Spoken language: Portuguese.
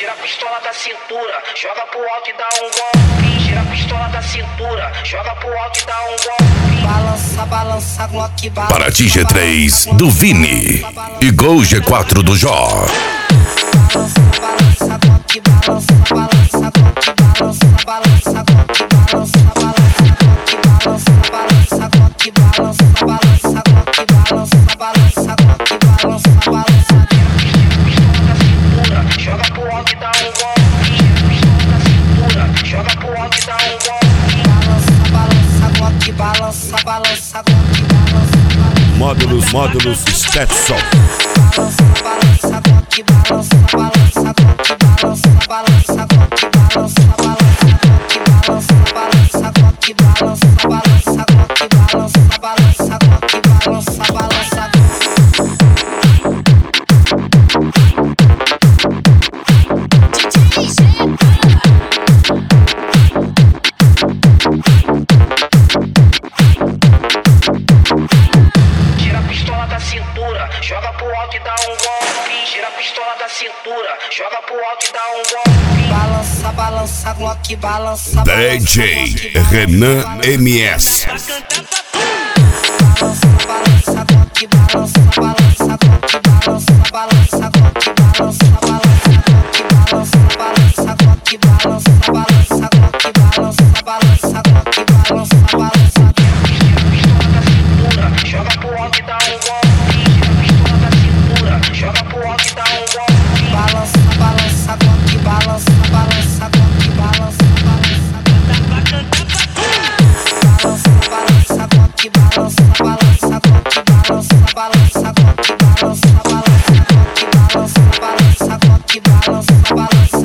gira a pistola da cintura, joga pro alto e dá um golpe. Gira a pistola da cintura, joga pro alto e dá um golpe. Balança, balança, Glock, balança. Paraty G3 do Vini e Gol G4 do Jó. Balança, Glock, balança, balança, Glock, balança, balança, Glock, balança, balança, balança, Glock, balança, balança, Glock, balança, balança, Glock, balança, balança. Joga pro alto e dá um golpe. Pistola da cintura, joga pro alto e dá um golpe. Balança, balança, Glock, balança, balança, Glock, balança. Módulos Stetson. Balança, balança, Glock, balança, balança, Glock, balança, balança, Glock, balança, balança, balança, Glock, balança, balança, Glock, balança, balança, Glock, balança, balança. Gira a pistola da cintura, joga pro alto e dá um golpe. Gira a pistola da cintura, joga pro alto e dá um golpe. Balança, balança, Glock, balança. DJ Renan MS. Balança, balança, Glock, balança, balança, Glock, balança, balança, Glock, balança, balança, balança, Glock, balança, balança, Glock, balança, balança, Glock, balança, balança. Joga pro alto e dá um golpe. Gira a pistola da cintura, joga pro alto e dá um golpe. Balança, balança, Glock, balança, balança, Glock, balança, balança. Balança, balança, Glock, balança, balança, Glock, balança, balança, Glock, balança, balança, Glock, balança, balança, Glock, balança, balança.